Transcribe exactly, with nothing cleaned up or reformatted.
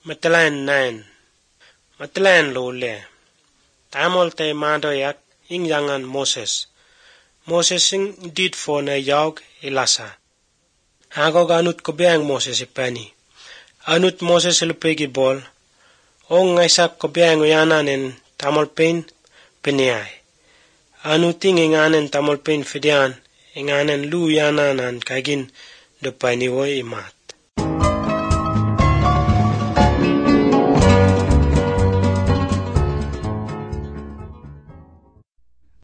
Matalayan nain. Matalayan lo le. Tamol te madoyak ing yangan Moses. Moses ing dit for na yaug ilasa. Ako ganut ko biang Moses ipani. Anut Moses ilupegi bol. Ong ngaisak ko biang uyananin tamol pain peniay. Anuting inganen tamol pain fidian inganen lu yananan kagin dupani wo imat.